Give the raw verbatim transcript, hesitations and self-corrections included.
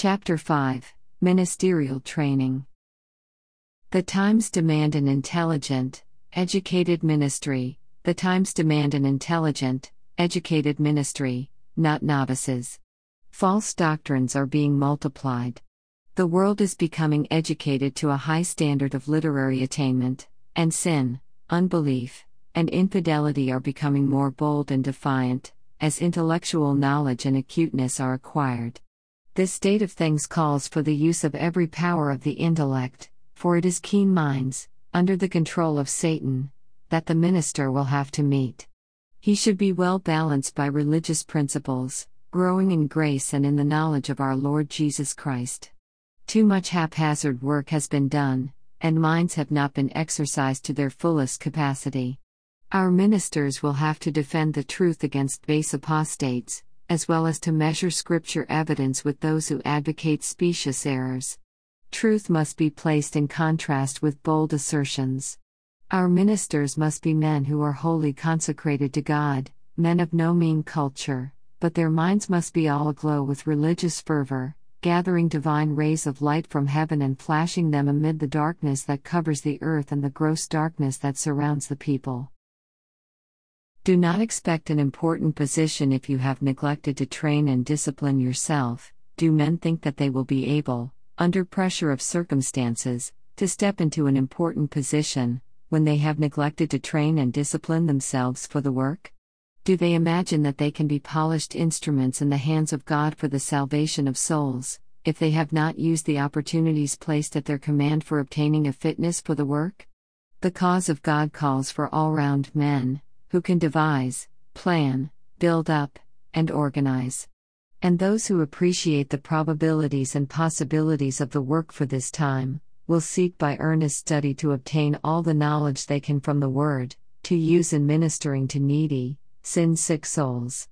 Chapter five Ministerial Training. The times demand an intelligent, educated ministry. The times demand an intelligent, educated ministry, not novices. False doctrines are being multiplied. The world is becoming educated to a high standard of literary attainment, and sin, unbelief, and infidelity are becoming more bold and defiant, as intellectual knowledge and acuteness are acquired. This state of things calls for the use of every power of the intellect, for it is keen minds, under the control of Satan, that the minister will have to meet. He should be well balanced by religious principles, growing in grace and in the knowledge of our Lord Jesus Christ. Too much haphazard work has been done, and minds have not been exercised to their fullest capacity. Our ministers will have to defend the truth against base apostates, as well as to measure scripture evidence with those who advocate specious errors. Truth must be placed in contrast with bold assertions. Our ministers must be men who are wholly consecrated to God, men of no mean culture, but their minds must be all aglow with religious fervor, gathering divine rays of light from heaven and flashing them amid the darkness that covers the earth and the gross darkness that surrounds the people. Do not expect an important position if you have neglected to train and discipline yourself. Do men think that they will be able, under pressure of circumstances, to step into an important position, when they have neglected to train and discipline themselves for the work? Do they imagine that they can be polished instruments in the hands of God for the salvation of souls, if they have not used the opportunities placed at their command for obtaining a fitness for the work? The cause of God calls for all-round men, who can devise, plan, build up, and organize. And those who appreciate the probabilities and possibilities of the work for this time, will seek by earnest study to obtain all the knowledge they can from the Word, to use in ministering to needy, sin-sick souls.